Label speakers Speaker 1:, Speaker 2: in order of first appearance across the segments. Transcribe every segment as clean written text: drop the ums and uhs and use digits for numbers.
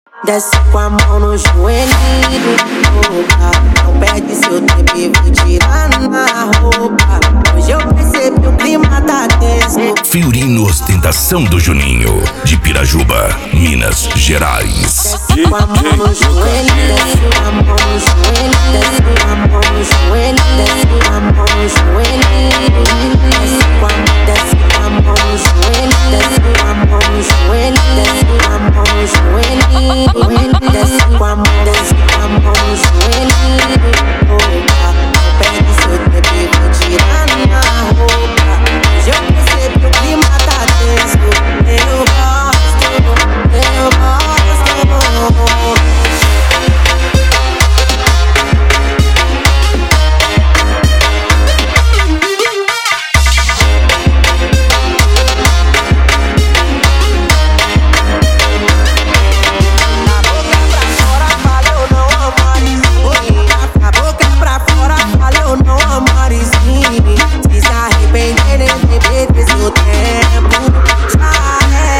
Speaker 1: Desce com a mão no joelhinho, não perde seu tempo e vou tirar na roupa. Hoje eu percebi o clima tá tenso.
Speaker 2: Fiorino Ostentação do Juninho, de Pirajuba, Minas Gerais.
Speaker 1: Desce com a mão no joelho, desce com a mão no joelho, desce com a mão no joelho, desce com a mão no joelho, desce com a mão no joelho, desce com a mão no joelho, desce com a mão no joelho. Desce com a mão no joelho. Não perde seu tempo e vou tirar na roupa. Hoje eu percebi o clima tá tenso. Eu gosto.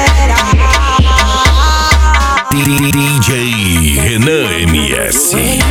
Speaker 2: DJ Renan MS.